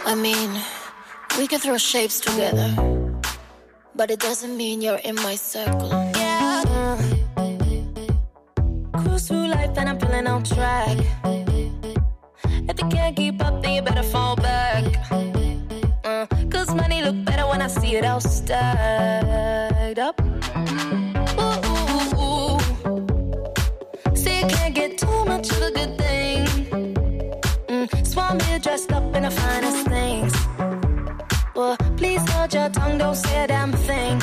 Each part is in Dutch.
I mean, we can throw shapes together, but it doesn't mean you're in my circle. Yeah. Cruise through life and I'm feeling on track. If you can't keep up, then you better fall back. Cause money look better when I see it all stacked up. Ooh, ooh, ooh. See, you can't get too much of a good thing. Swan me dressed up in the finest things. Well, please hold your tongue, don't say a damn thing.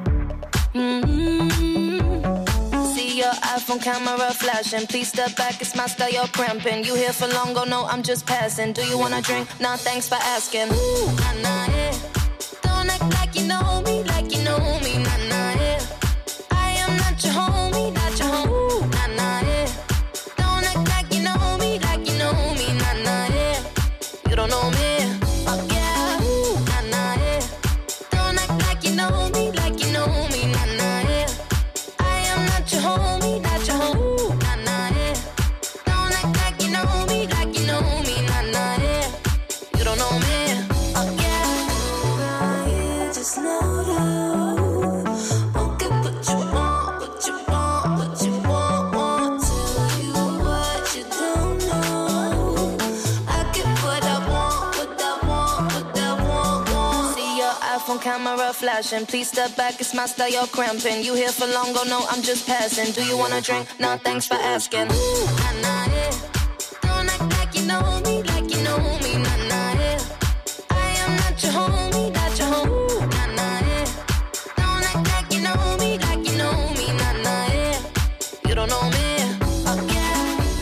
See your iPhone camera flashing. Please step back, it's my style, you're cramping. You here for long, go no, I'm just passing. Do you wanna drink? Nah, thanks for asking. Ooh, nah, nah, yeah. Don't act like you know me, nah, nah, yeah. I am not your homie, not your homie. Ooh, nah, nah, yeah. Don't act like you know me, nah, nah, yeah. You don't know me, oh yeah. Ooh, nah, nah, yeah. Don't act like you know me, nah, nah, yeah. I am not your homie, not your homie. Ooh, nah, nah, yeah. Don't act like you know me, nah, nah, yeah. You don't know me, oh yeah. You just know that won't get what you want, what you want, what you want. Tell you what you don't know. I get what I want, what I want, what I want. See your iPhone camera flashing. Please step back, it's my style, you're cramping. You here for long, go no, I'm just passing. Do you wanna drink? Nah, thanks for asking. Ooh, nah, nah, yeah. Don't act like you know me, nah, nah, yeah. I am not your homie, not your homie. Ooh, nah, nah, yeah. Don't act like you know me, nah, nah, yeah. You don't know me, oh yeah.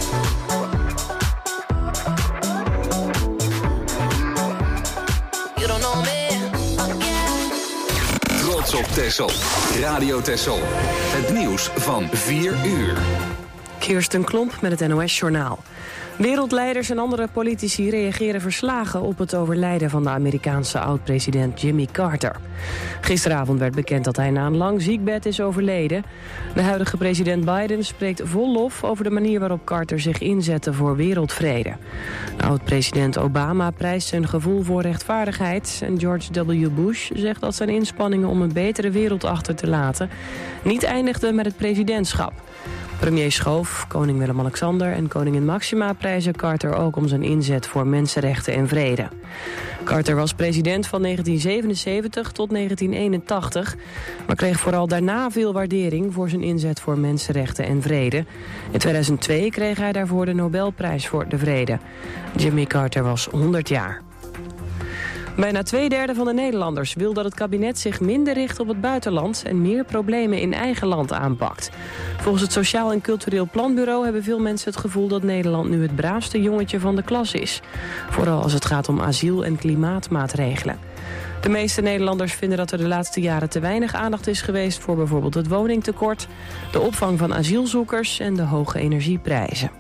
You don't know me, oh yeah. Trots op Texel. Radio Texel. Het nieuws van 4 uur. Kirsten Klomp met het NOS-journaal. Wereldleiders en andere politici reageren verslagen op het overlijden van de Amerikaanse oud-president Jimmy Carter. Gisteravond werd bekend dat hij na een lang ziekbed is overleden. De huidige president Biden spreekt vol lof over de manier waarop Carter zich inzette voor wereldvrede. Oud-president Obama prijst zijn gevoel voor rechtvaardigheid en George W. Bush zegt dat zijn inspanningen om een betere wereld achter te laten niet eindigden met het presidentschap. Premier Schoof, koning Willem-Alexander en koningin Maxima prijzen Carter ook om zijn inzet voor mensenrechten en vrede. Carter was president van 1977 tot 1981, maar kreeg vooral daarna veel waardering voor zijn inzet voor mensenrechten en vrede. In 2002 kreeg hij daarvoor de Nobelprijs voor de Vrede. Jimmy Carter was 100 jaar. Bijna 2/3 van de Nederlanders wil dat het kabinet zich minder richt op het buitenland en meer problemen in eigen land aanpakt. Volgens het Sociaal en Cultureel Planbureau hebben veel mensen het gevoel dat Nederland nu het braafste jongetje van de klas is. Vooral als het gaat om asiel- en klimaatmaatregelen. De meeste Nederlanders vinden dat er de laatste jaren te weinig aandacht is geweest voor bijvoorbeeld het woningtekort, de opvang van asielzoekers en de hoge energieprijzen.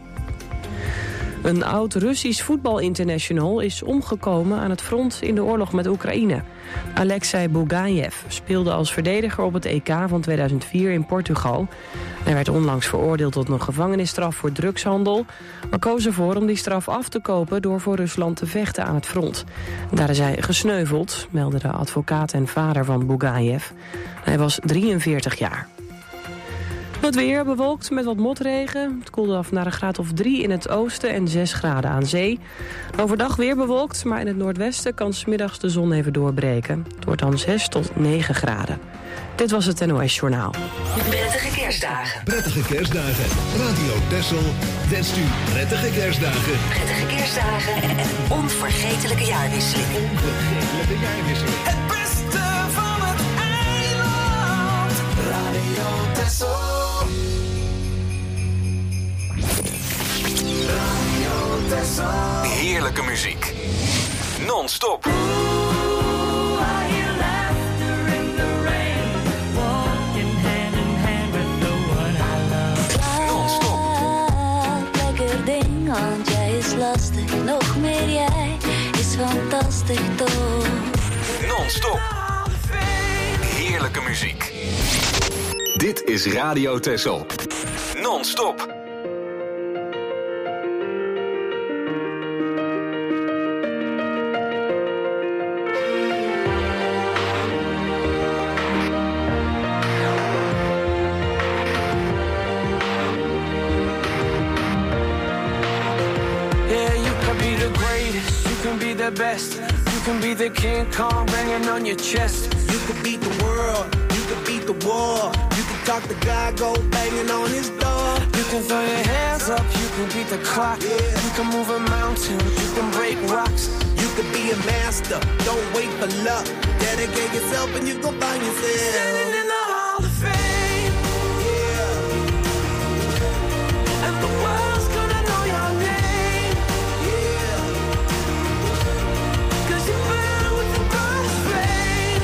Een oud-Russisch voetbalinternational is omgekomen aan het front in de oorlog met Oekraïne. Alexei Bugaev speelde als verdediger op het EK van 2004 in Portugal. Hij werd onlangs veroordeeld tot een gevangenisstraf voor drugshandel, maar koos ervoor om die straf af te kopen door voor Rusland te vechten aan het front. Daar is hij gesneuveld, meldde de advocaat en vader van Bugaev. Hij was 43 jaar. Het weer bewolkt met wat motregen. Het koelde af naar een graad of 3 in het oosten en 6 graden aan zee. Overdag weer bewolkt, maar in het noordwesten kan 's middags de zon even doorbreken. Het wordt dan 6 tot 9 graden. Dit was het NOS Journaal. Prettige kerstdagen. Prettige kerstdagen. Radio Texel wenst u prettige kerstdagen. Prettige kerstdagen en een onvergetelijke jaarwisseling. Onvergetelijke jaarwisseling. Het beste van het eiland. Radio Texel. Heerlijke muziek. Non-stop. Non-stop. Lekker ding, want jij is lastig. Nog meer jij is fantastisch toch. Non-stop. Heerlijke muziek. Dit is Radio Texel. Non-stop. be the best. You can be the King Kong banging on your chest. You can beat the world, you can beat the war. You can talk to God, go banging on his door. You can throw your hands up, you can beat the clock. Yeah. You can move a mountain, you can break rocks. You can be a master, don't wait for luck. Dedicate yourself and you go find yourself. Standing in the Hall of Fame. Yeah. And the world's gonna know your name. Yeah. Cause you burn with the brightest flame.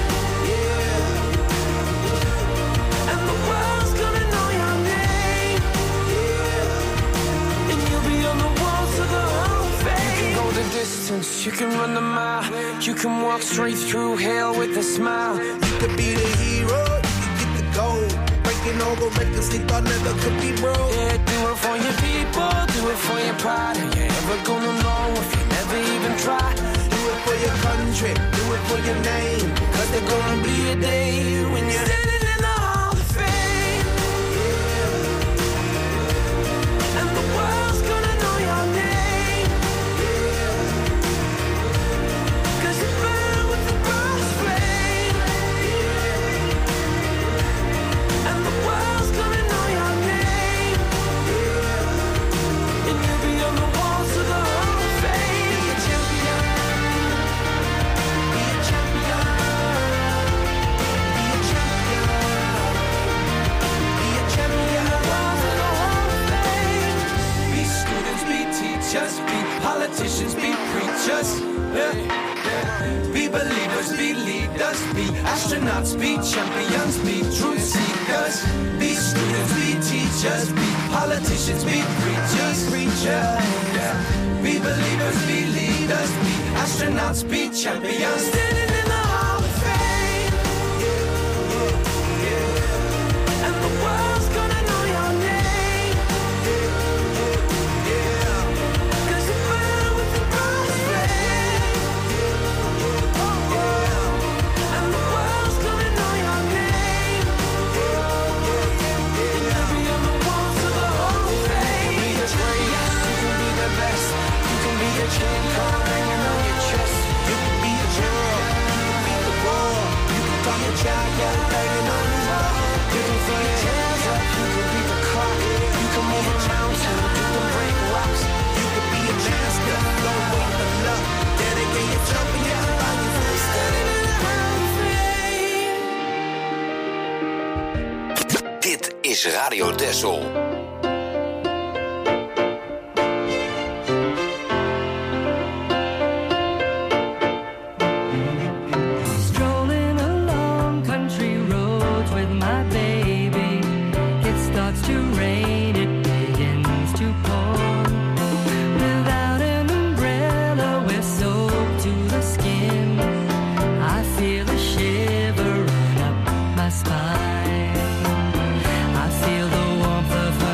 Yeah. And the world's gonna know your name. Yeah. And you'll be on the walls of the Hall of Fame. You can go the distance, you can run the mile. You can walk straight through hell with a smile. You could be the hero, you can get the gold. Breaking all the records they thought never could be broke. Yeah, do it for your people, do it for your pride. And you're never gonna know if you never even try. Do it for your country, do it for your name. Cause there's gonna be a day when you're standing in the Hall of Fame. And the world's gonna know your name. Cause you burn with the brightest flame. And the world's gonna know your name. And you'll be on the walls of the Hall of Fame. Be a champion. Be a champion. Be a champion. Be a champion. Walls of the Hall of Fame. Be students, be teachers, be politicians, be preachers. Be believers, be leaders, be astronauts, be champions, be truth seekers. Be students, be teachers, be politicians, be preachers. Be believers, be leaders, be astronauts, be champions. Standing in the Hall of Fame. And the world's gonna know your name. Cause you burn with the brightest flame. And the world's gonna know your name. And you'll be on the walls of the Hall of Fame. You can be the greatest, you can be the best. You can be the King Kong hanging on your chest. You can be the hero, you can beat the war. You can talk your child, go banging on his door. You can throw your hands up, you can beat the clock. You can move a mountain, you can break rocks. You can be a master, don't wait for luck. Dedicate yourself and you can find yourself. Standing in the Hall of Fame. Dit is Radio Texel. Strolling along country roads with my baby. It starts to rain, it begins to pour. Without an umbrella, we're soaked to the skin. I feel a shiver run up my spine. I feel the warmth of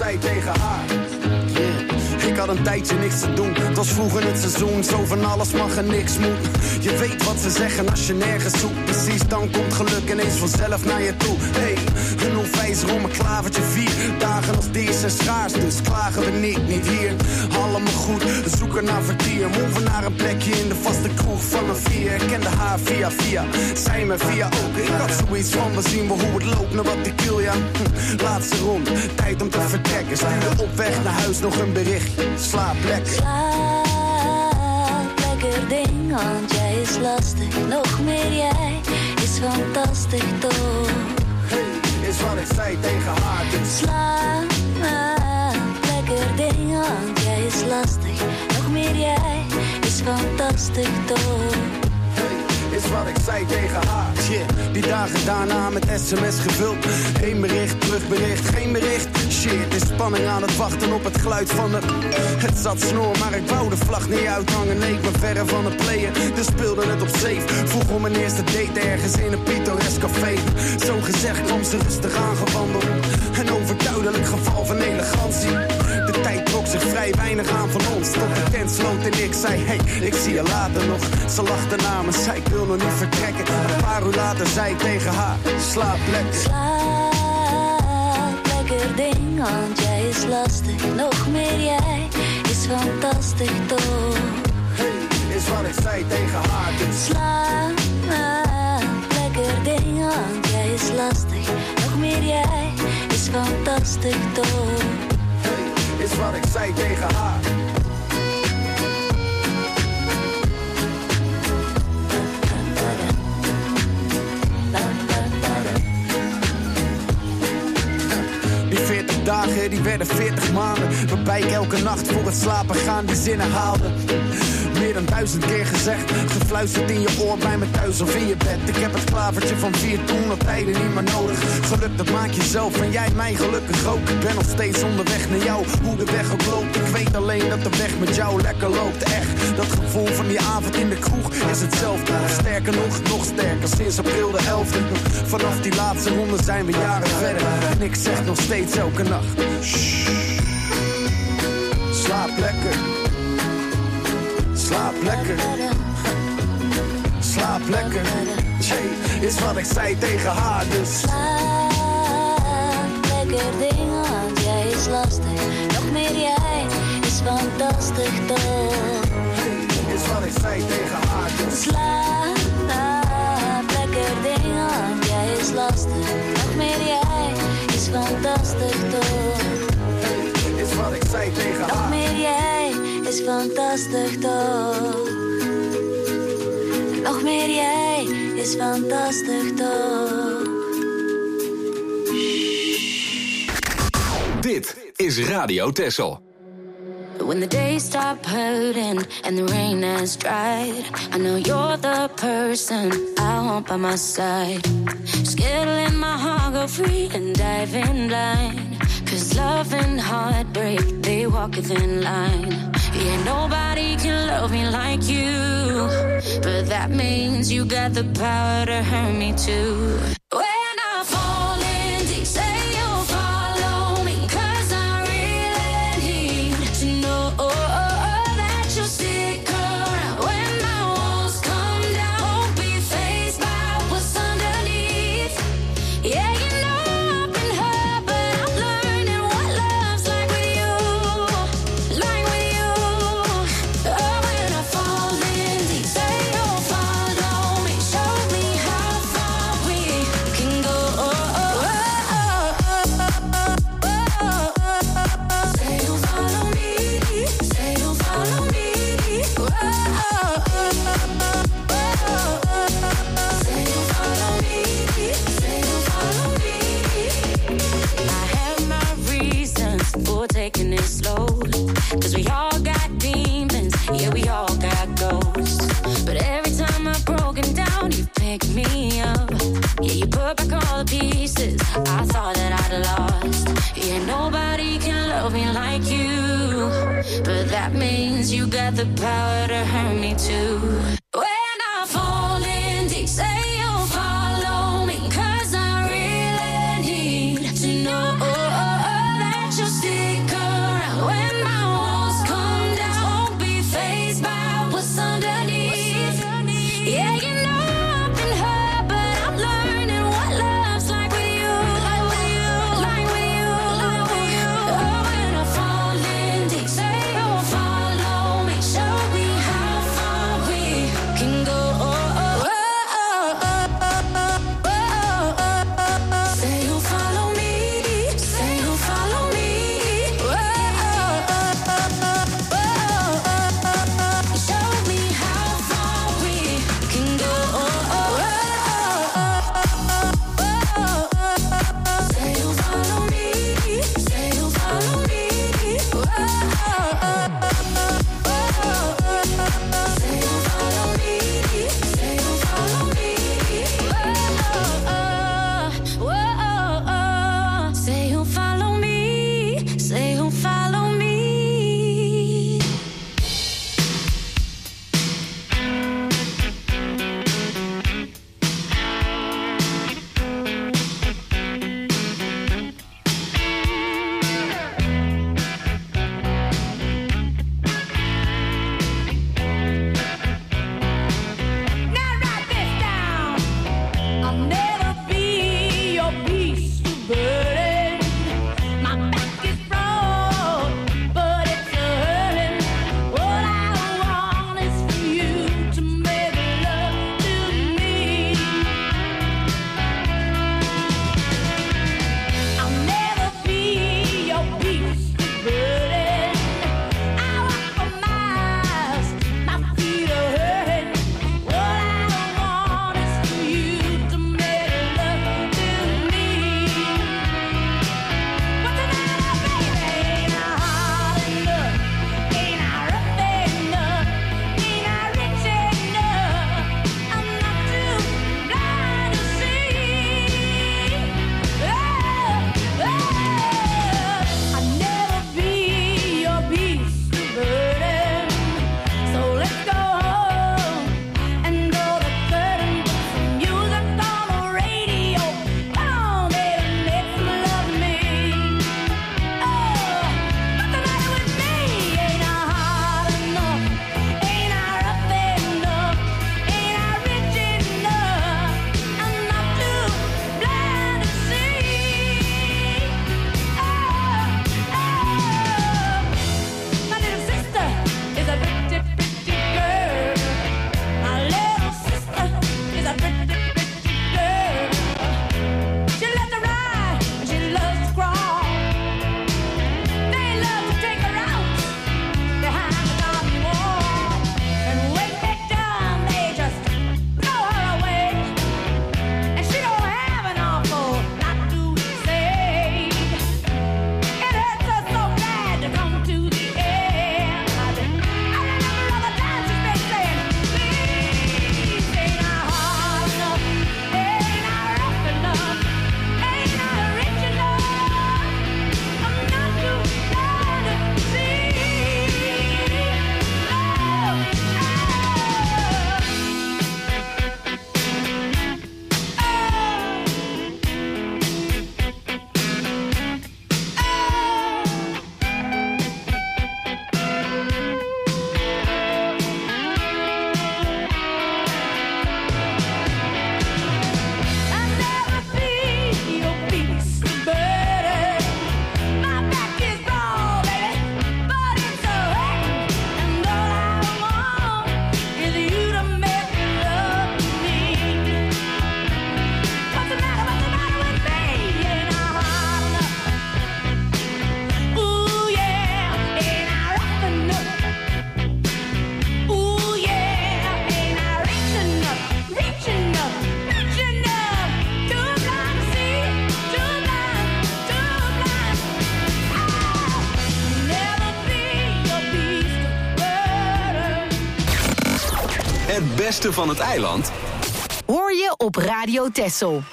zei tegen haar. Ik had een tijdje niks te doen. Het was vroeg in het seizoen, zo van alles mag en niks moet. Je weet wat ze zeggen als je nergens zoekt. Precies, dan komt geluk ineens vanzelf naar je toe. Hey, een onwijzer om een klavertje 4 dagen als deze zijn schaars, dus klagen we niet hier. Allemaal goed, we zoeken naar vertier. Moven naar een plekje in de vaste kroeg van een 4. Ik kende haar via, zij me via ook. Ik had zoiets van, we zien wel hoe het loopt, naar wat ik wil, ja. Laatste rond, tijd om te vertrekken. Stuurde op weg naar huis nog een berichtje. Slaap lekker. Slaap lekker ding, want jij is lastig. Nog meer jij is fantastisch toch. Hey, is wat ik zei tegen haar. Dus. Slaap lekker ding, want jij is lastig. Nog meer jij is fantastisch toch. Is wat ik zei tegen haar. Shit, die dagen daarna met sms gevuld. Eén bericht, terugbericht, geen bericht. Shit, is spanning aan het wachten op het geluid van de... Het zat snor, maar ik wou de vlag niet uithangen. Leek me verre van het playen, dus speelde het op safe. Vroeg om mijn eerste date ergens in een pittoresk café. Zo gezegd kwam ze rustig aangewandeld. Een overduidelijk geval van elegantie. De tijd trok zich vrij weinig aan van ons. Tot de tent sloot en ik zei, hey, ik zie je later nog. Ze lachte na me, zei ik wil nog niet vertrekken. Een paar uur later zei ik tegen haar, slaap lekker. Slaap lekker ding, want jij is lastig. Nog meer jij is fantastisch toch. Hey, is wat ik zei tegen haar. Dus. Slaap lekker ding, want jij is lastig. Nog meer jij is fantastisch toch. Hey, is wat ik zei tegen haar. Die 40 dagen, die werden 40 maanden. Waarbij ik elke nacht voor het slapen gaan die zinnen haalde. Meer dan 1000 keer gezegd, gefluisterd in je oor bij me thuis of in je bed. Ik heb het klavertje van 4 toen al tijden niet meer nodig. Geluk dat maak je zelf en jij mij gelukkig ook. Ik ben nog steeds onderweg naar jou, hoe de weg ook loopt. Ik weet alleen dat de weg met jou lekker loopt. Echt, dat gevoel van die avond in de kroeg is hetzelfde. Sterker nog sterker, sinds april de 11e. Vanaf die laatste ronde zijn we jaren verder. En ik zeg nog steeds elke nacht, shh, slaap lekker. Slaap lekker, slaap lekker. Jay, is wat ik zei tegen haar dus. Slaap lekker ding, want jij is lastig. Nog meer jij is fantastisch toch. Hey, is wat ik zei tegen haar dus. Slaap lekker ding, want jij is lastig. Nog meer jij is fantastisch toch. Hey, is wat ik zei tegen haar. Nog meer jij is fantastisch toch. Nog meer jij is fantastisch toch. Dit is Radio Texel. When the days stop hurting and the rain has dried, I know you're the person I want by my side. Scared to let my heart go free and dive in blind. 'Cause love and heartbreak, they walk a thin line. Yeah, nobody can love me like you, but that means you got the power to hurt me too. When I fall in deep, say you'll follow me, 'cause I really need to know that you'll stick around. When my walls come down, won't be faced by what's underneath. Yeah, you know I've been hurt, but I'm learning what love's like with you. Like with you. Oh, when I fall in deep, say you'll follow me. Show me how far we can go. Say you'll follow me. Say you'll follow me. Say you'll follow me. Say you'll follow me. I have my reasons for taking it slow, 'cause we all got demons, yeah, we all got ghosts. But every time I've broken down, you pick me up. Yeah, you put back all the pieces I thought that I'd lost. Yeah, nobody can love me like you, but that means you got the power to hurt me too. When I fall in deep, say you'll follow me, 'cause I really need to know that you'll still Het beste van het eiland hoor je op Radio Texel.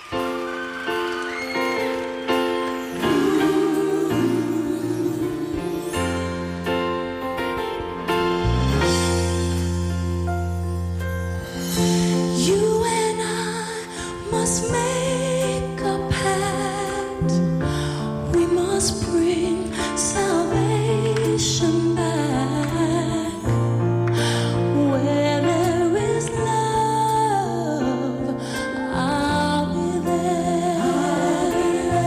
You and I must make a pact. We must bring salvation back. Where there is love, I'll be there.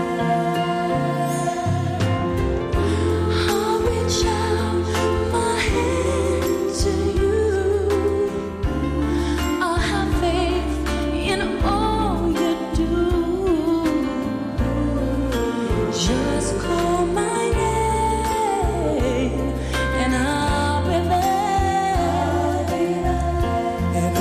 I'll reach out my hand to you. I'll have faith in all you do. Just call my name and I'll be there. And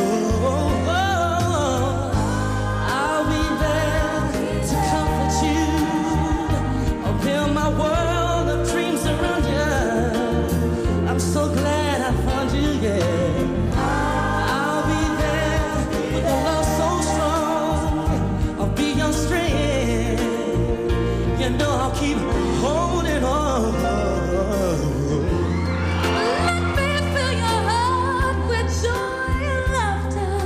I'll be there to comfort you. I'll build my world of dreams around you. I'm so glad I found you, yeah. I'll be there with a love so strong. I'll be your strength. You know I'll keep holding on. Let me fill your heart with joy and laughter.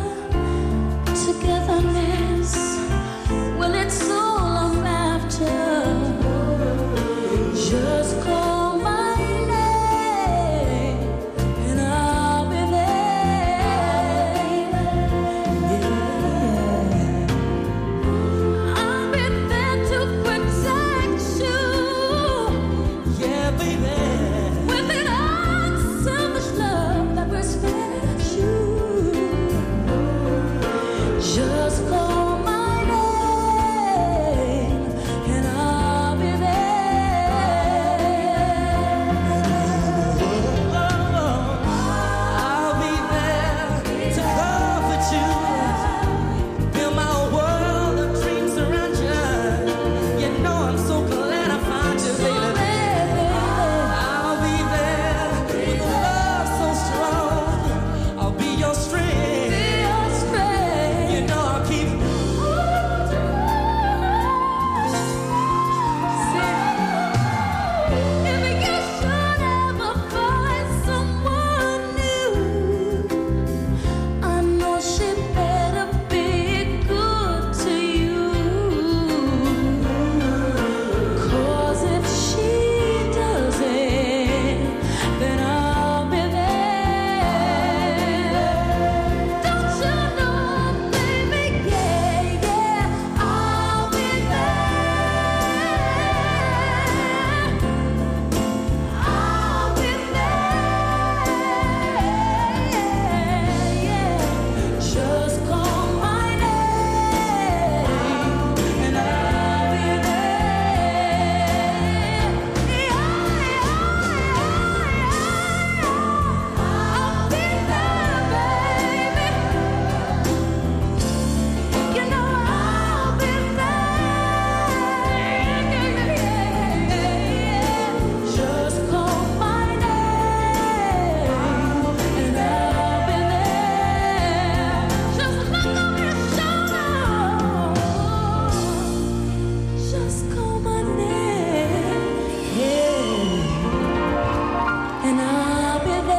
Togetherness, well, it's all I'm after. Just call my name and I'll be there. Yeah. I'll be there to protect you. Yeah, baby. With an unselfish love that respects you. Just call my name and I'll be there. I'll be there to comfort you. Build my world of dreams around you. You know I'm so glad I found you, baby. I'll be there with a love so strong. I'll be your strength. You know I'll keep. If you should ever find someone new, I know she better be good to you. 'Cause if she doesn't, then I'll be there. Don't you know, baby, yeah, yeah, I'll be there. I'll be there, yeah. Just call my name and I'll be there. I'll be there, baby. You know I'll be there. Just call my name and I'll be there. Just look over your shoulder. Just call my name, yeah, and I'll be there.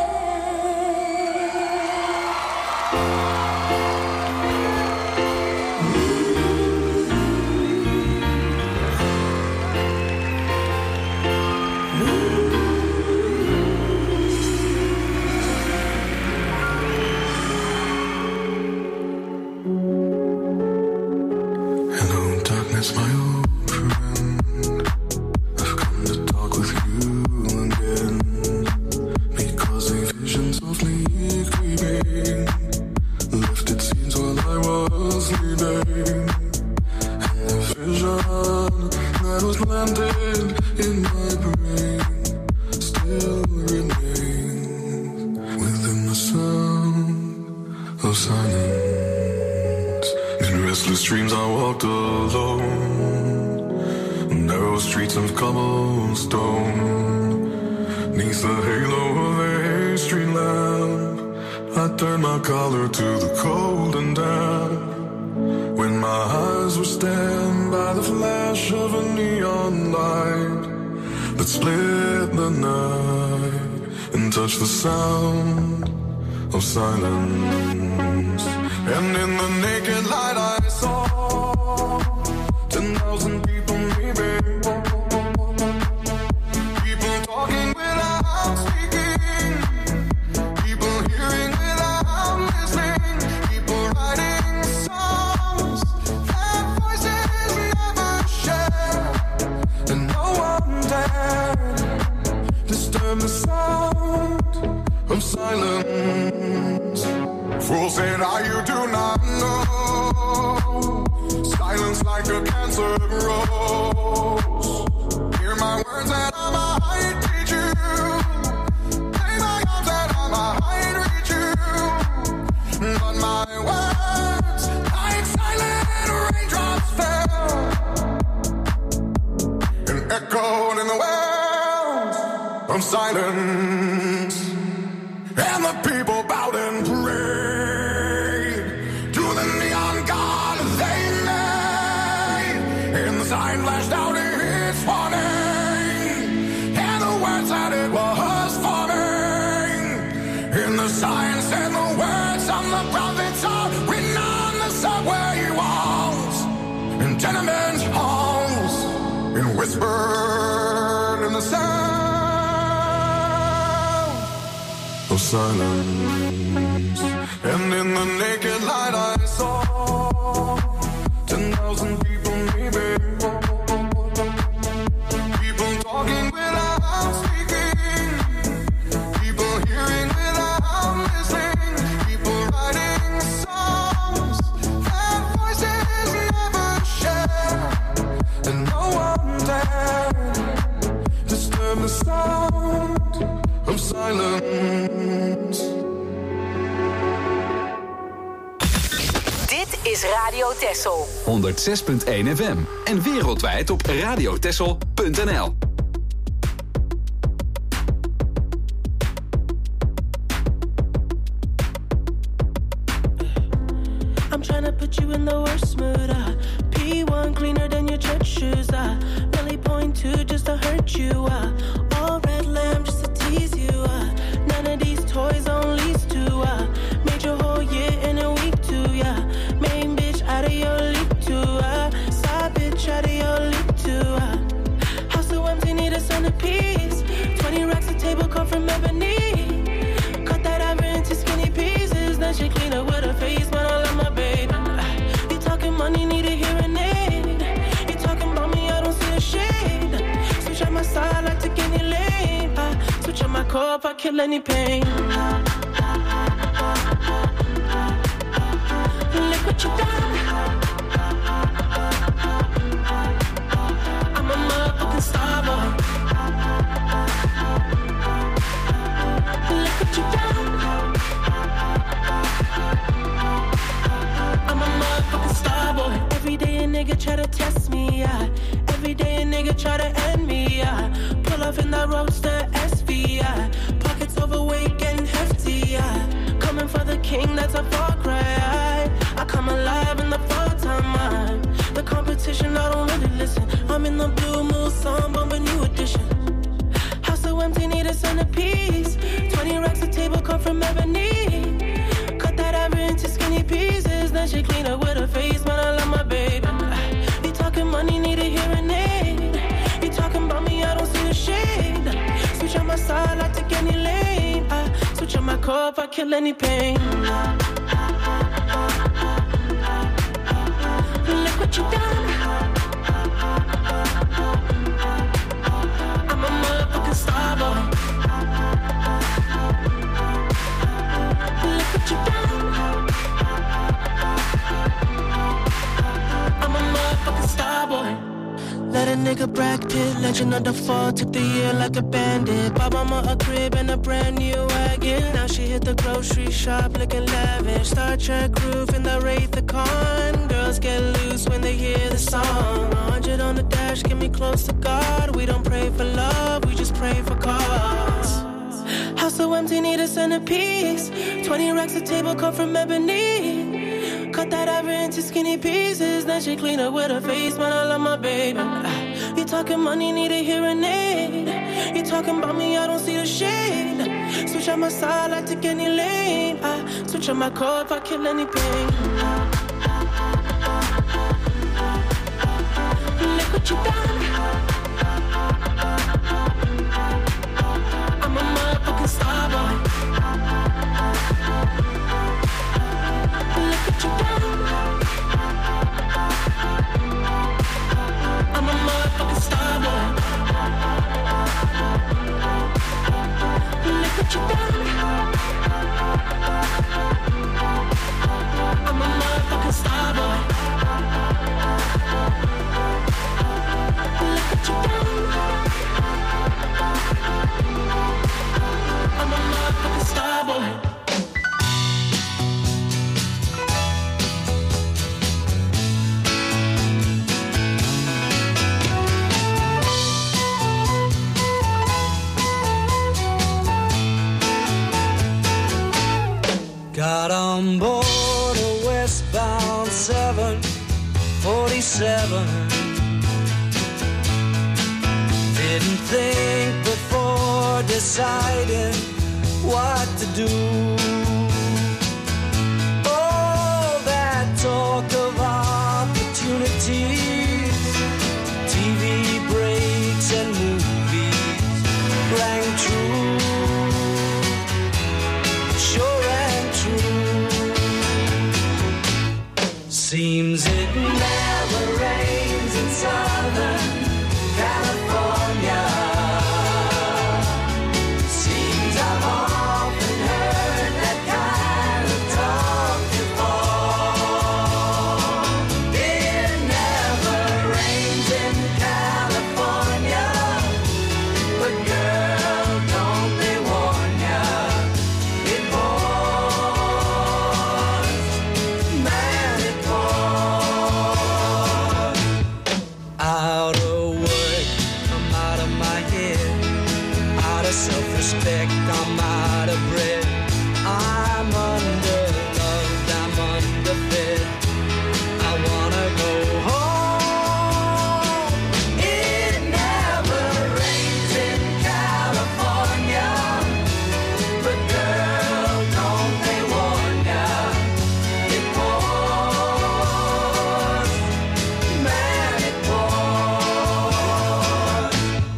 Hello, darkness, my old friend. I've come to talk with you again. Because a vision softly creeping left its scenes while I was sleeping. And the vision that was planted in my brain still remains within the sound of silence. In restless dreams I walked alone, narrow streets of cobblestone. Neath the halo of a street lamp, I turned my collar to the cold and damp. When my eyes were stabbed by the flash of a neon light that split the night and touched the sound of silence. And in the naked light I saw 10,000 people maybe. People talking without speaking. People hearing without listening. People writing songs that voices never share. And no one dared disturb the sound of silence. Fools say now you do not know. Silence like a cancer grows. Hear my words that I might teach you. Play my arms that I might reach you. But my words, like silent raindrops fell and echoed in the wells of silence. And the people bowed and prayed to the neon god they made. And the sign flashed out its warning, and the words that it was forming. And the sign said the words of the prophets are written on the subway walls and tenement halls, and whispered in the sound of silence. And in the naked light I saw 10,000 people maybe. People talking without speaking. People hearing without listening. People writing songs that voices never share. And no one dared disturb the sound of silence. Dit is Radio Texel. 106.1 FM. En wereldwijd op radiotexel.nl. I'm trying to put you in the worst mood. P1 cleaner than your church shoes. Really point to just to hurt you. All red lamb just to tease you. None of these toys on lease to. Made your whole year in a week too. Yeah, main bitch out of your league too. Side bitch out of your league too. House so empty, need a centerpiece. 20 racks a table come from ebony. Cut that ever into skinny pieces. Then she clean up with her face, man. I love my baby. You talking money, need a hearing aid. You talking about me, I don't see the shade. Switch on my side, like take any lane. Switch on my core if I kill any pain. Look what you done. I'm a motherfucking star boy. Look what you done. I'm a motherfucking star boy. Every day a nigga try to test me, yeah. Every day a nigga try to end me, yeah. Pull off in that roadster SV, yeah. Pockets overweight, getting hefty, yeah. Coming for the king, that's a far cry. I come alive in the fall time. The competition, I don't really listen. I'm in the blue moon, song, bumping new edition. House so empty, need a centerpiece. 20 racks a table come from ebony. Cut that ever into skinny pieces. Then she clean up with her face, man, I love my baby. You talking money, need a hearing aid. You talking about me, I don't see the shade. Switch on my side, I take any lane. Switch on my core if I kill any pain. Look what you done. I'm a motherfucking star boy. Look what you done. I'm a motherfucking star boy. Let a nigga Brad Pitt, legend of the fall, took the year like a bandit. Bought mama a crib and a brand new wagon. Now she hit the grocery shop looking lavish. Star Trek roof in the Wraith the Con. Girls get loose when they hear the song. 100 on the dash, get me close to God. We don't pray for love, we just pray for cause. House so empty, need a centerpiece. 20 racks of table cut from ebony. Cut that ever into skinny pieces. Then she clean up with her face, man, I love my baby. You talking money, need a hearing aid. You talking about me, I don't see the shade. Switch on my side, I take any lane. I switch on my core if I kill any pain. Look what you done. I'm a motherfucking star boy. Look what you done. I'm a motherfucking star boy. Look what you done. I'm a motherfucking star boy. Look what you done. I'm a motherfucking star boy. Got on board a westbound 747. Didn't think before deciding what to do. All that talk of opportunities, TV breaks and movies rang true. Sure and true. Seems it never rains in Southern California. Seems I've often heard that kind of talk before. It never rains in California, but girl, don't they warn ya? It pours, man, it pours. Out of work, I'm out of my head. Out of self-respect, I'm out of bread. I'm underloved, I'm underfed. I wanna go home. It never rains in California, but girl, don't they warn ya? It pours, man, it pours.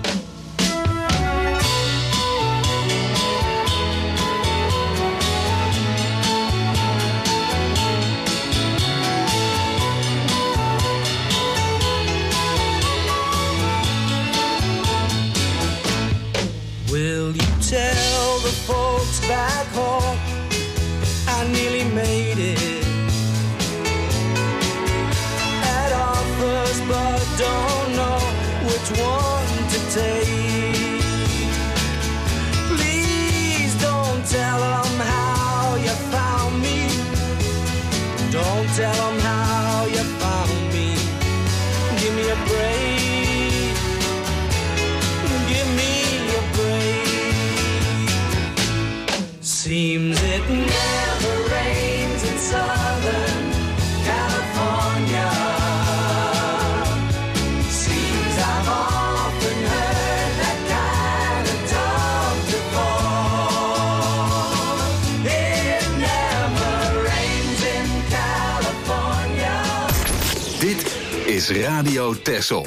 Will you tell the folks back home I nearly made it? At offers, but don't know which one to take. Please don't tell them how you found me. Don't tell them how you found me. Give me a break. Give me a break. Seems it never rains in Southern California. Seems I've often heard that kind of talk before. It never rains in California. Dit is Radio Texel.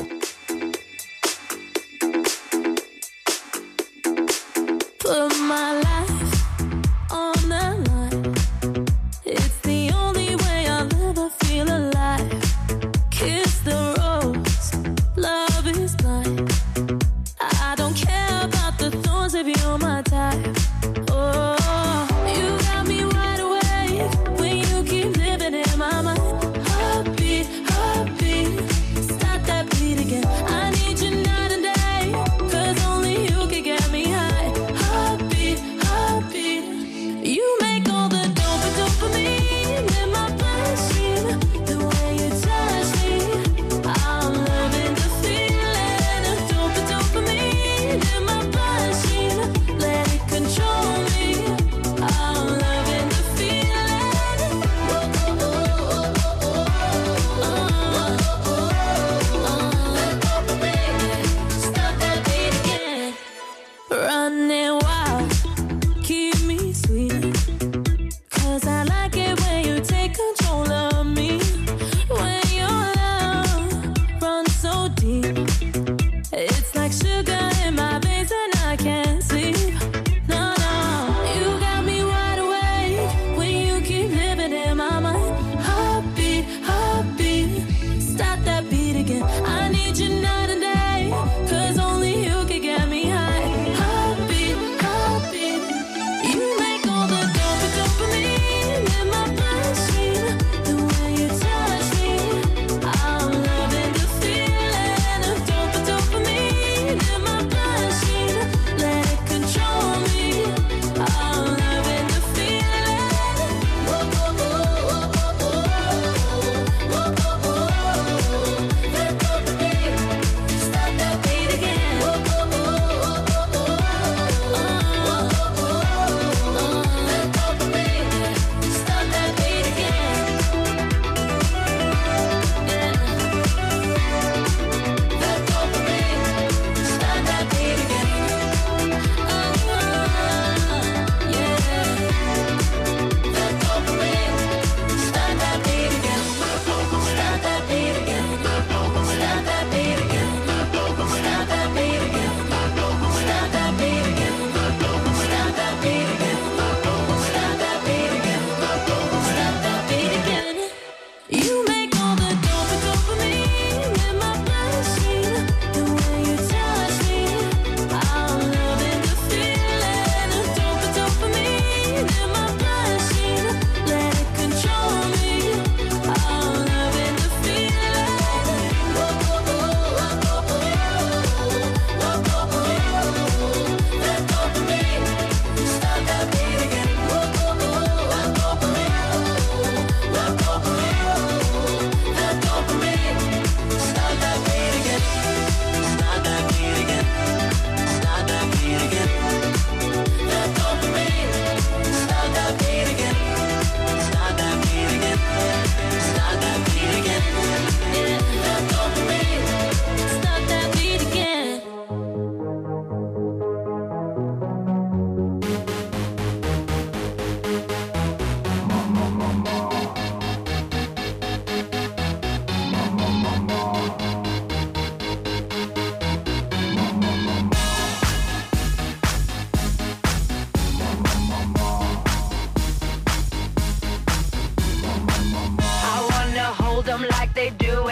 Put my life on the line. It's the only way I'll ever feel alive. Kiss the rose, love is blind. I don't care about the thorns if you're my type. Oh, you got me wide awake when you keep living in my mind. Heartbeat, heartbeat, stop that beat again. I need you night and day, 'cause only you can get me high. Heartbeat,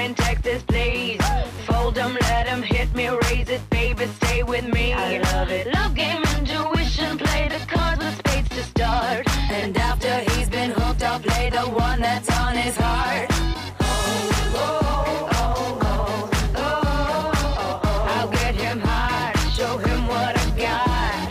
in Texas, please. Fold 'em, let 'em hit me, raise it, baby, stay with me. I love it. Love game, intuition, play the cards with spades to start. And after he's been hooked, I'll play the one that's on his heart. I'll get him hard, show him what I got.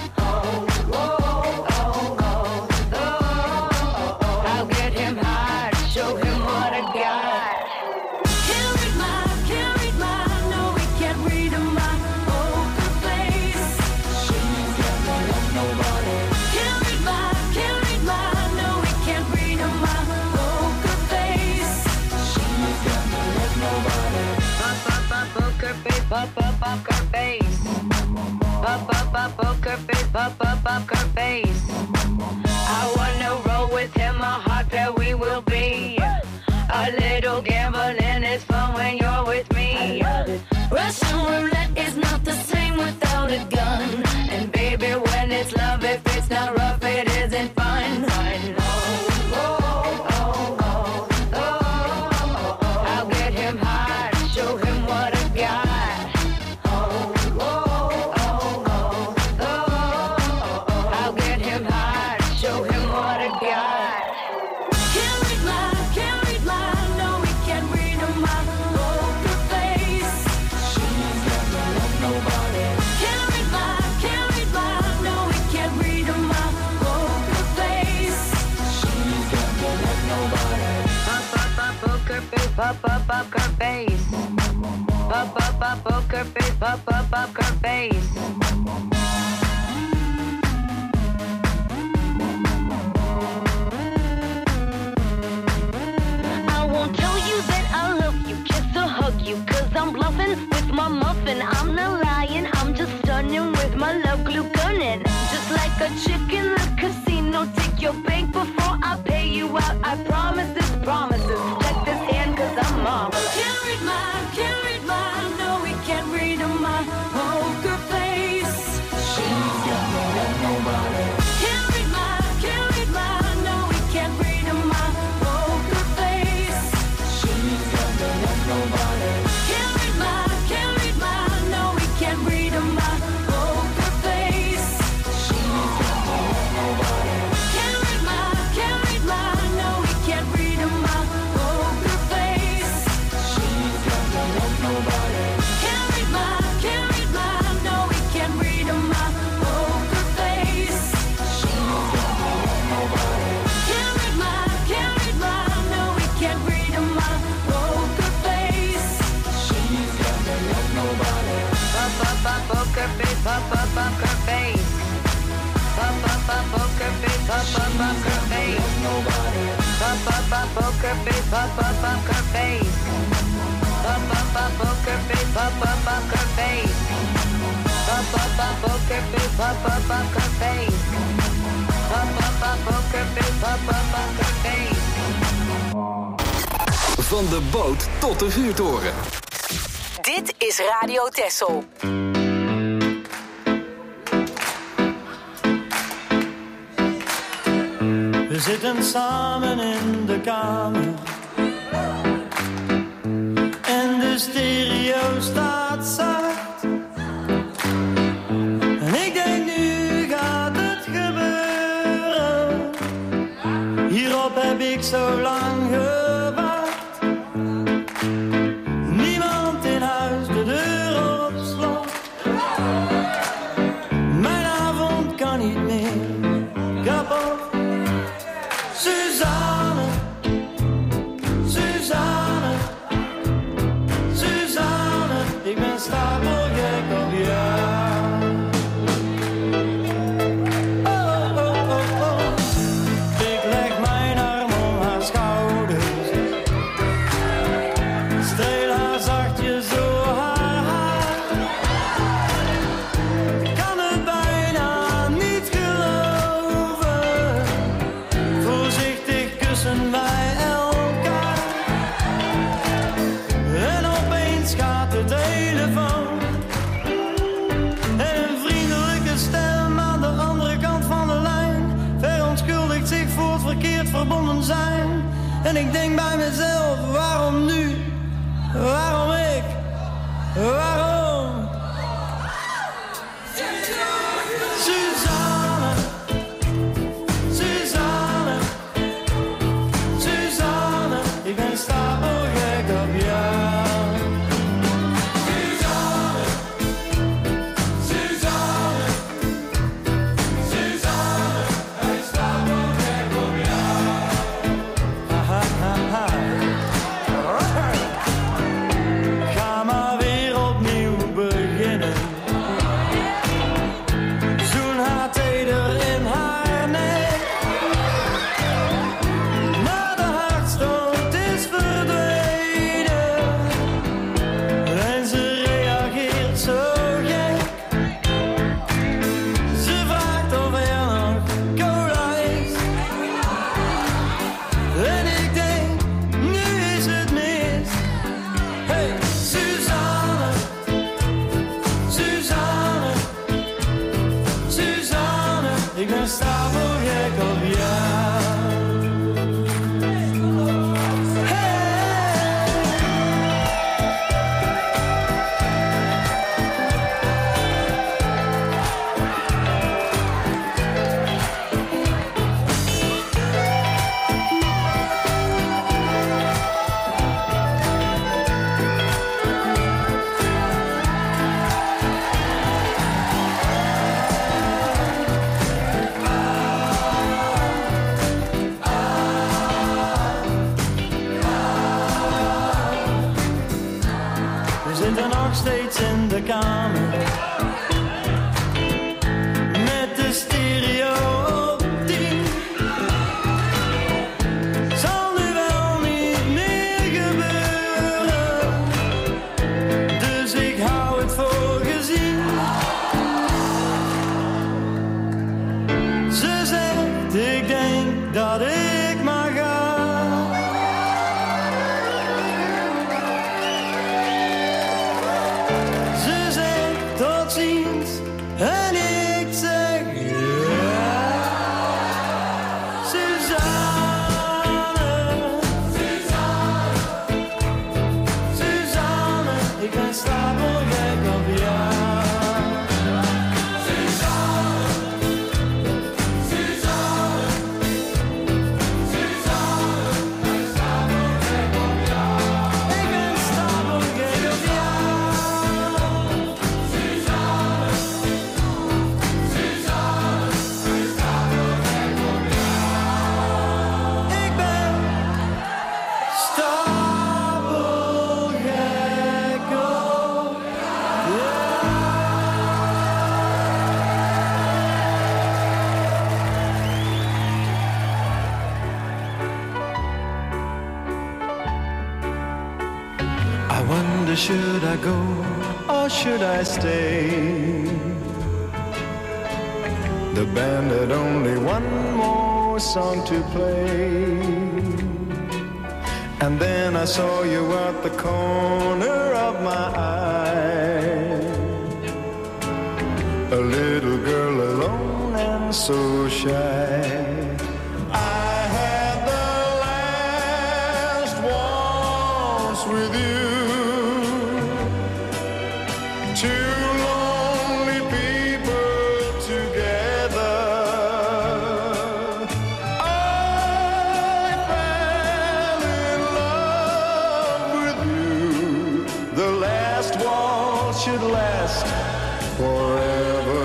I'll get him hard, show him what I got. Can't read my, no, we can't read my poker face. She's got no love, nobody. Can't read my, no, we can't read my poker face. She's got no love, nobody. Poker face, poker face. Poker face, poker face. I wanna roll with him, a hot pair we will be. A little gambling is fun when you're with me. Russian roulette is not the same without a gun. And baby, when it's love, if it's not rough, it isn't fun. I'll get him hard, show him what I got. I'll get him hard, show him what I got. Can't read my, no, we can't read my poker face. She's got no love, nobody. Can't read my, no, we can't read my poker face. She's got no love, nobody. Poker face, poker face. Poker face, poker face. I won't tell you that I love you, kiss or hug you, 'cause I'm bluffing with my muffin. I'm not lying, I'm just stunning with my love glue gunning. Just like a chick in the casino, take your bank before I pay you out. I promise this promises. Check this hand 'cause I'm marvelous. Can't read my, no, we can't read my poker face. She's got no love, nobody. Can't read my, no, we can't read my poker face. She's got no love, nobody. Can't read my, no, we can't read my poker face. She's got no love, nobody. Can't read my, no, we can't read my poker face. She's got no love, nobody. Can't read my, no, we can't read my poker face. She's got no love, nobody. Can't read my, no, we can't read my poker face. She's got no love, nobody. Poker face, poker face. Poker face, poker face. Nobody. Poker face, poker face. Poker face, poker face. Poker face, poker face. Poker face, poker face. Van de boot tot de vuurtoren. Dit is Radio Texel. We zitten samen in de kamer en de stereo staat zacht. En ik denk, nu gaat het gebeuren. Hierop heb ik zo lang gewacht. Niemand in huis, de deur op slot. Mijn avond kan niet meer kapot. Suzanne, Suzanne, Suzanne, ik ben stapelgek op jou. Oh, oh, oh, oh. Ik leg mijn arm om haar schouders, streel haar zachtjes door haar haar. Ik kan het bijna niet geloven, voorzichtig kussen wij elkaar. En opeens gaat de telefoon en een vriendelijke stem aan de andere kant van de lijn verontschuldigt zich voor het verkeerd verbonden zijn. En ik denk bij mezelf, waarom nu? Waarom ik? Waarom? Suzanne, Suzanne, Suzanne, ik ben stapelgek op jou. Suzanne, Suzanne, Suzanne, ik ben stapelgek op jou. Ha ha ha ha. Ga maar weer opnieuw beginnen. Zoen haar teder in haar nek. Maar de hartstocht is verdwenen. En ze reageert zo gek. Ze vraagt of er nog cola is. En ik denk, nu is het mis. Hey, Suzanne, Suzanne, Suzanne, ik ben stapelgek op jou. We zitten nog steeds in de kamer met de stereo op 10. Zal nu wel niet meer gebeuren, dus ik hou het voor gezien. Ze zegt, ik denk dat ik mag gaan. Ze zegt tot ziens en ik zeg ja. Suzanne, Suzanne, Suzanne, ik ben stapelgek op jou. Suzanne, Suzanne, Suzanne, ik ben stapelgek op jou. Ik ben stapelgek op jou. Suzanne, Suzanne, ik ben stapelgek op jou. Ik ben stapelgek op I wonder, should I go or should I stay? The band had only one more song to play. And then I saw you at the corner of my eye. A little girl alone and so shy. I had the last waltz with you. Two lonely people together. I fell in love with you. The last waltz should last forever.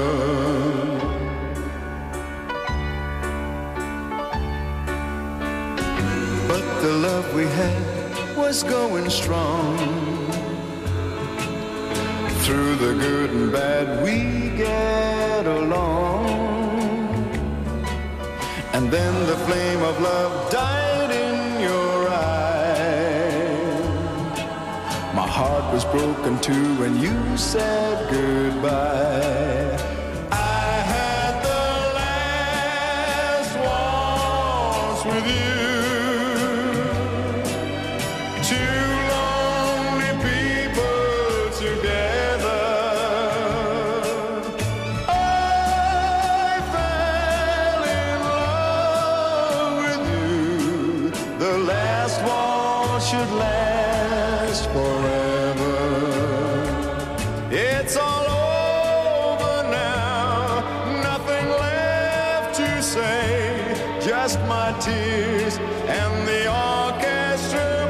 But the love we had was going strong. Through the good and bad we get along. And then the flame of love died in your eye. My heart was broken too when you said goodbye. I had the last waltz with you. Two lonely people together. I fell in love with you. The last waltz should last forever. say, just my tears and the orchestra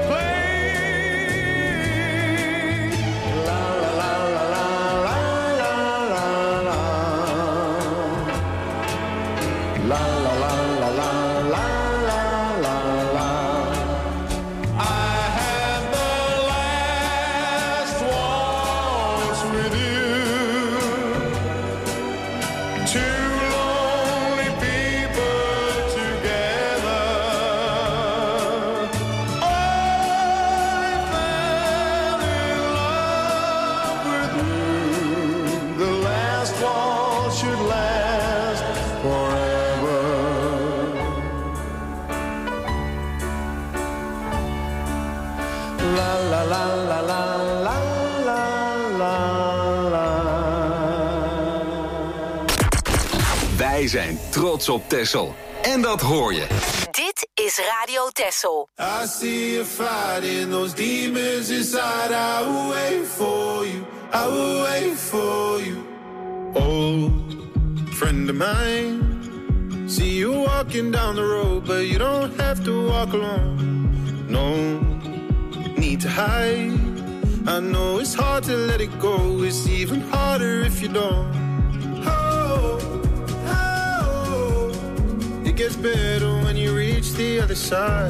play. La la la la la la la la la la la la la la la la la. I had the last waltz with you. Two lonely people together. I fell in love with you. The last waltz should last forever. La la la la la la la la la. Wij zijn trots op Texel. En dat hoor je. Dit is Radio Texel. I see you fighting those demons inside. I will wait for you. I will wait for you. Old friend of mine. See you walking down the road, but you don't have to walk alone. No need to hide. I know it's hard to let it go. It's even harder if you don't. Oh, oh, it gets better when you reach the other side.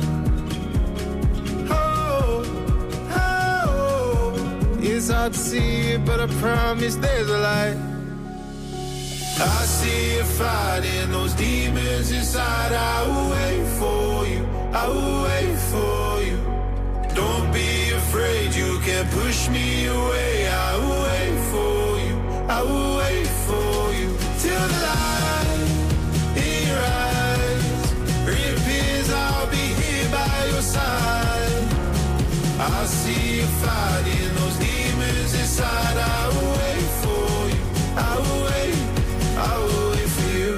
Oh, oh, it's hard to see it, but I promise there's a light. I see you fighting those demons inside. I will wait for you. I will wait for you. Don't be afraid, you can't push me away. I will wait for you. I will wait for you till the light in your eyes reappears. I'll be here by your side. I see you fighting those demons inside. I will wait for you. I will wait. I will wait for you.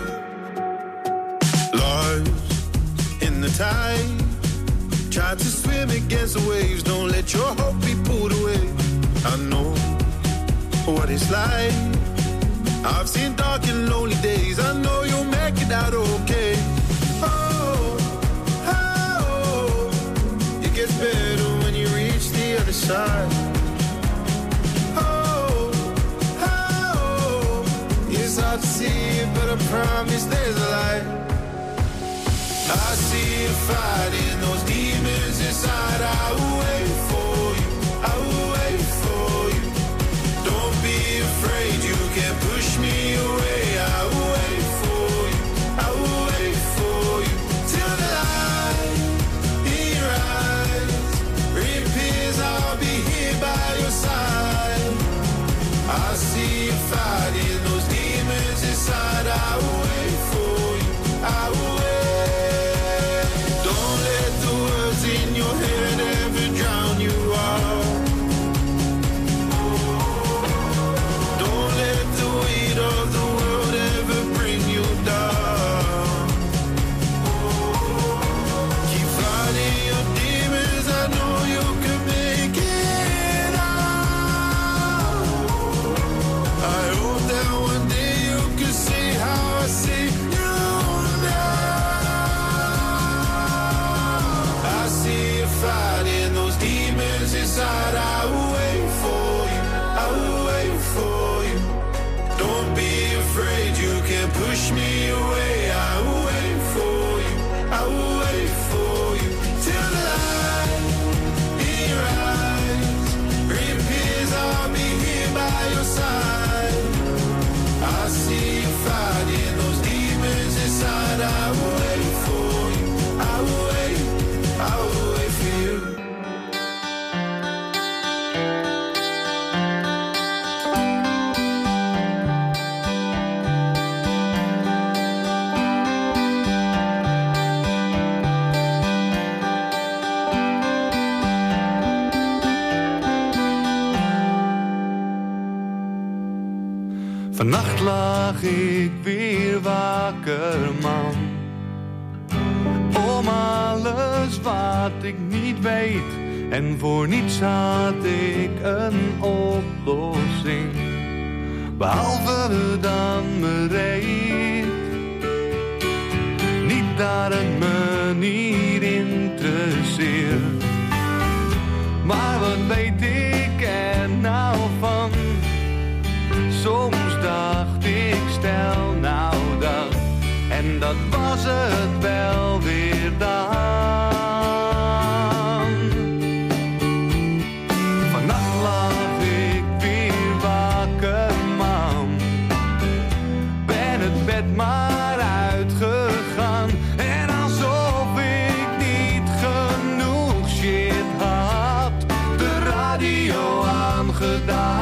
Lost in the tide, try to swim against the waves. Don't let your hope be pulled away. I know what it's like. I've seen dark and lonely days. I know you'll make it out okay. Oh, oh, it gets better when you reach the other side. Oh, oh, it's hard to see it, but I promise there's a light. I see you fighting those demons inside. I will wait for you. I will wait for you. Don't be afraid, you can't push me away. I will wait for you. I will wait for you till the light in your eyes reappears. I'll be here by your side. I see you fighting those demons inside. I will wait for you. I will wait. Don't let the words in your head ever drown you out. Don't let the weight of the world ever bring you down. Keep fighting your demons. I know you can make it out. I hope that one day you can see how I see you now. I see you fighting those demons inside. I will wait for you. I will wait for you. Don't be afraid, you can't push me away. I will wait for you. I will wait for you till the light in your eyes reappears. I'll be here by your side. I see you fighting those demons inside. I will wait for you. I will wait. I will wait for you. Vannacht lag ik weer wakker, man. Om alles wat ik niet weet. En voor niets had ik een oplossing. Behalve dan bereid. zeer. Maar wat weet ik er nou van? Soms dacht ik, stel nou dat. En dat was het wel weer dan. Vannacht lag ik weer wakker, man. Ben het bed maar uitgegaan. En alsof ik niet genoeg shit had, de radio aangedaan.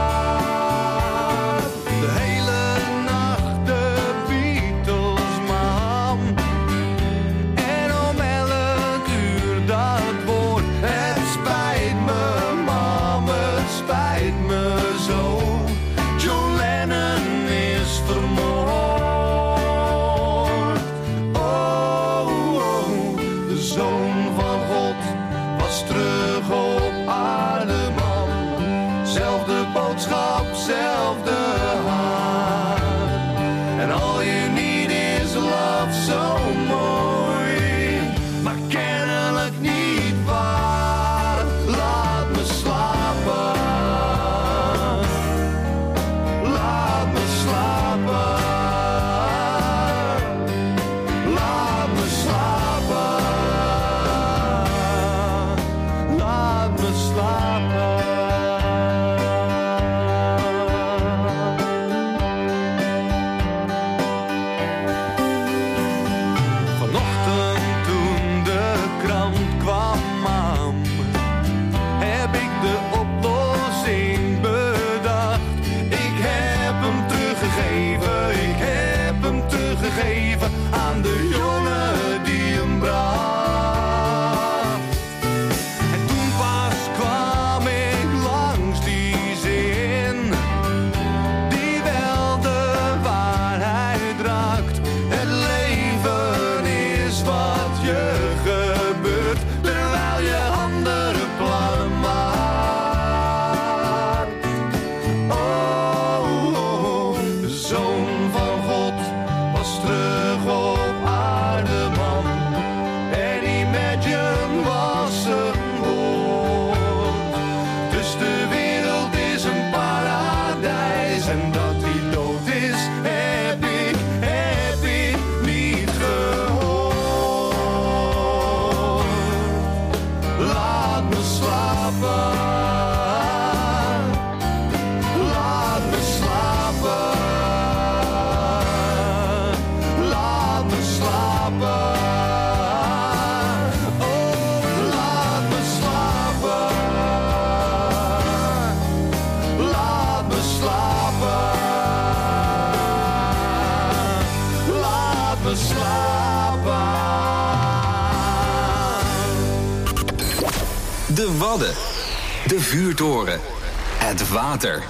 De Wadden. De vuurtoren. Het water.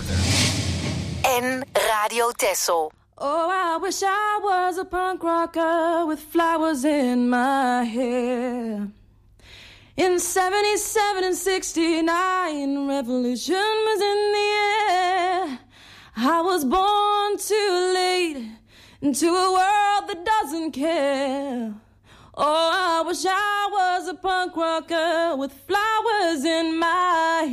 En Radio Texel. Oh, I wish I was a punk rocker with flowers in my hair. In 77 and 69, revolution was in the air. I was born too late into a world that doesn't care. Oh, I wish I was a punk rocker with flowers in my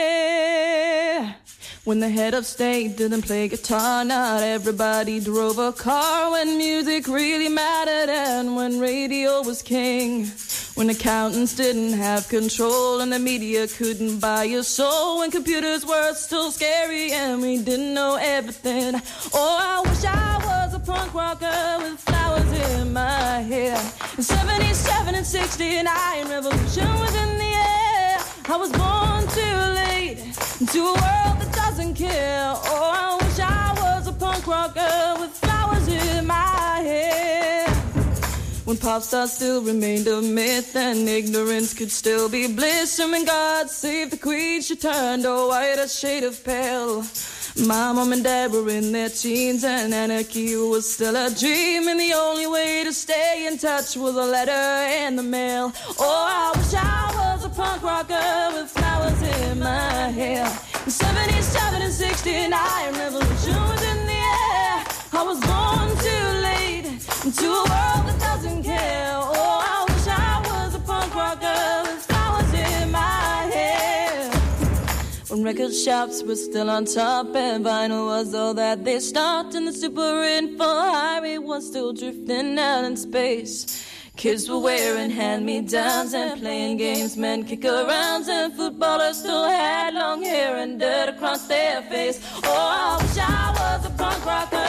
hair. When the head of state didn't play guitar, not everybody drove a car. When music really mattered and when radio was king. When accountants didn't have control and the media couldn't buy your soul. When computers were still scary and we didn't know everything. Oh, I wish I was a punk rocker with flowers in my hair. In 77 and 69, revolution was in the air. I was born too late into a world that doesn't care. Oh, I wish I was a punk rocker with flowers in my hair. When pop stars still remained a myth and ignorance could still be bliss. And when God save the queen, she turned a whiter shade of pale. My mom and dad were in their teens and anarchy was still a dream. And the only way to stay in touch was a letter in the mail. Oh, I wish I was a punk rocker with flowers in my hair. In 77 and 69, revolution was in the air. I was born too late into a world that doesn't care. Oh, I wish I was a punk rocker record shops were still on top, and vinyl was all that they stopped, and the super info highway was still drifting out in space. Kids were wearing hand-me-downs and playing games, men kick-arounds, and footballers still had long hair and dirt across their face. Oh, I wish I was a punk rocker